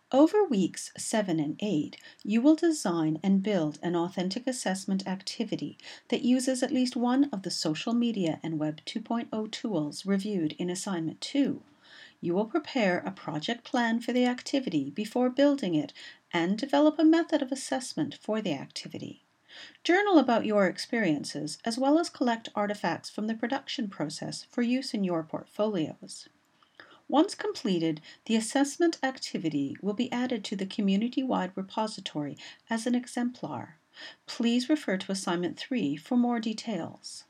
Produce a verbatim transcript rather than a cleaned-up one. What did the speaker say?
Over weeks seven and eight, you will design and build an authentic assessment activity that uses at least one of the social media and Web 2.0 tools reviewed in Assignment two. You will prepare a project plan for the activity before building it and develop a method of assessment for the activity. Journal about your experiences as well as collect artifacts from the production process for use in your portfolios. Once completed, the assessment activity will be added to the community-wide repository as an exemplar. Please refer to Assignment three for more details.